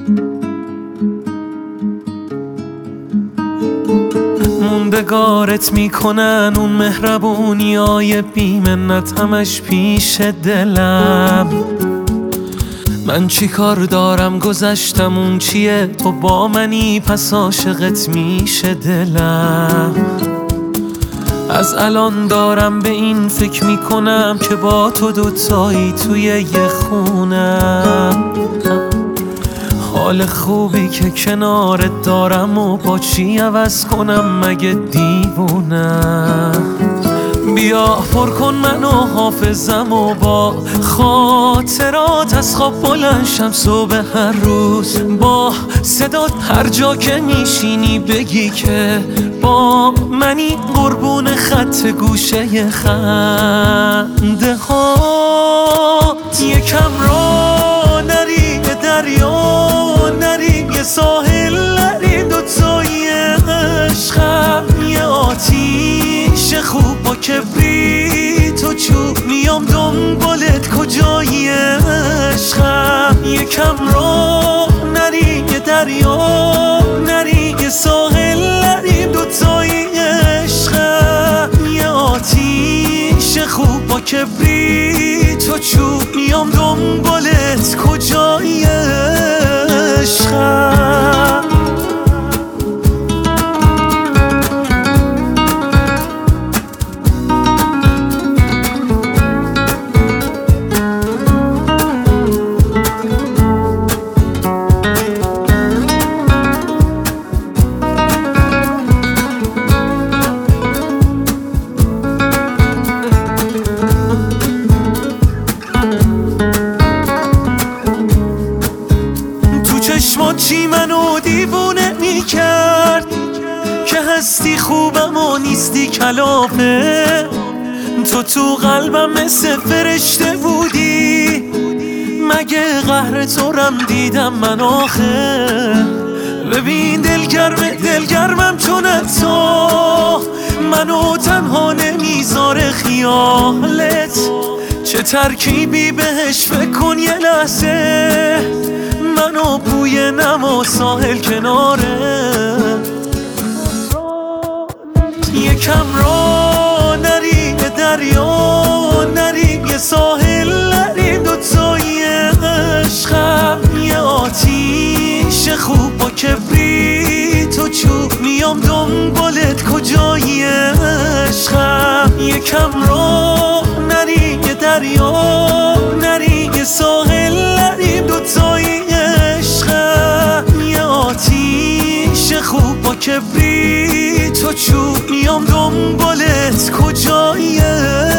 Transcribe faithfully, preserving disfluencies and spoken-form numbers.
موندگارت میکنن اون مهربونی های بیمنت همش پیش دلم. من چی کار دارم گذشتم اون چیه، تو با منی پس عاشقت میشه دلم. از الان دارم به این فکر میکنم که با تو دوتایی توی یه خونم. حال خوبی که کنارت دارم و با چی عوض کنم مگه دیوونم. بیا پر کن منو حافظم و با خاطرات از خواب بلند شم صبح هر روز. با صدات هر جا که میشینی بگی که با منی، قربون خط گوشه خنده هات. یکم را نری دریا نری، یه ساحل نری، دوتایی عشقم یه آتیش خوب با کبریت و چوب. میام دنبالت کجایی عشقم. یکم را نری یه دریا نری، یه ساحل نری، دوتایی عشقم یه آتیش خوب با کبریت و چوب. میام دنبالت کجایی عشقم. چشمات چی منو دیوونه میکرد که هستی خوبم و نیستی کلافه. تو تو قلبم مثل فرشته بودی، مگه قهر تو رم دیدم من آخه. ببین دلگرم دلگرمم چون تو منو تنها نمیذاره خیالت. چه ترکیبی بهش فکر کن یه لحظه، منو بوی نما ساحل کناره. یکم را نری یه دریا نری، یه ساحل نری، دوتایی عشقم یه آتیش خوب با کبریت و چوب. میام دنبالت کجایی عشقم. یکم را نری یه دریا نری، یه ساحل نری، دوتایی آتیش خوب با کبریت و چوب. میام دنبالت کجایی